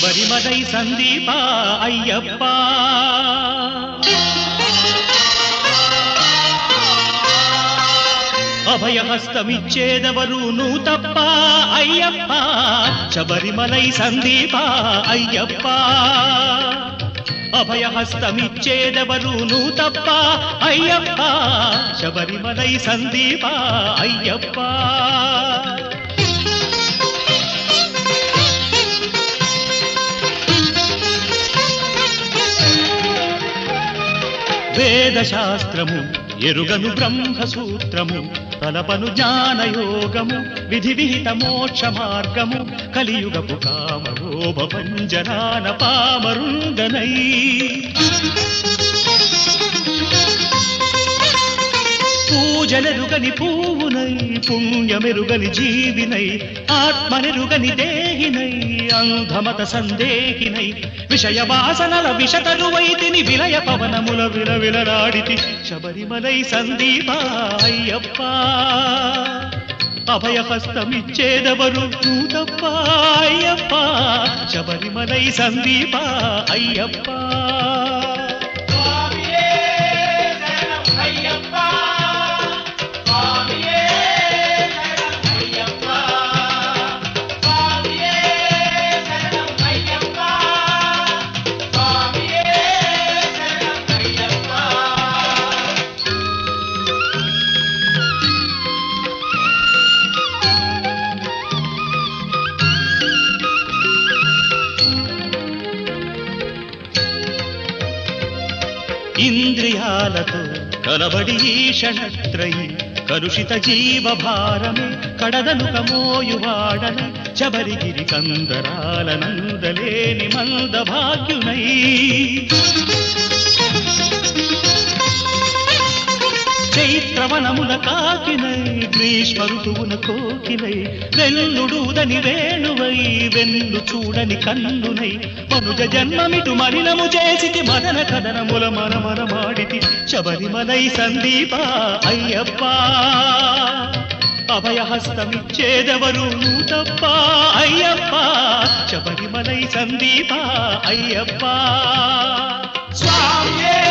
శబరిమలై సందీప అయ్యప్ప అభయహస్తమిచ్చేదెవరు నువ్వు తప్ప అయ్యప్ప శబరిమలై సందీప అయ్యప్ప అభయహస్తమిచ్చేదెవరు నువ్వు తప్ప అయ్యప్ప శబరిమలై సందీప అయ్యప్ప వేదశాస్త్రము ఎరుగను బ్రహ్మసూత్రము తలపను జ్ఞానయోగము విధి విహిత మోక్ష మార్గము కలియుగపు కామలోభ భంజనాన పామరుంగనై పూజలెరుగని పూవునై పుణ్యమెరుగని జీవినై ఆత్మనెరుగని దేహినై అంధమత సందేహినై విషయ వాసనల విషతరువైతిని విలయ పవనముల విలవిలరాడితి శబరిమలై సందీప అయ్యప్ప అభయహస్తమిచ్చేదెవరు నువ్వు తప్ప అయ్యప్ప శబరిమలై సందీప అయ్యప్ప ఇంద్రియాలతో కలబడి ఈషణత్రయి కలుషిత జీవభారమే కడదనుక మోయువాడన శబరిగిరి కందరాల నందలేని మంద భాగ్యునై చైత్రవనముల కాకినై గ్రీష్మ ఋతువున కోకినై వెల్లుడూదని వేణువై వెన్ను చూడని కన్నునై మనుజ జన్మమిటు మలినము చేసితి మదన కదనముల మనమనమాడితి శబరిమలై సందీప అయ్యప్ప అభయహస్తమిచ్చేదెవరు నువ్వు తప్ప అయ్యప్ప శబరిమలై సందీప అయ్యప్ప స్వామియే